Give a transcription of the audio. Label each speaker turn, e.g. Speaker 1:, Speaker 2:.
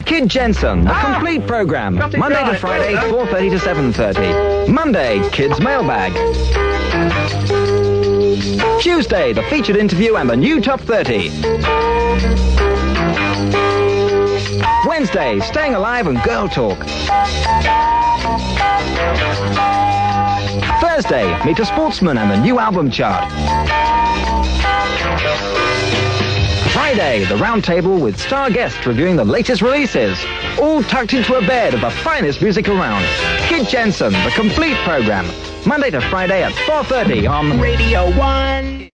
Speaker 1: Kid Jensen, the complete program. Monday to Friday, 4:30 to 7:30. Monday, Kids Mailbag. Tuesday, the featured interview and the new Top 30. Wednesday, Staying Alive and Girl Talk. Thursday, Meet a Sportsman and the new album chart. Friday, the round table with star guests reviewing the latest releases. All tucked into a bed of the finest music around. Kid Jensen, the complete program. Monday to Friday at 4:30 on Radio 1.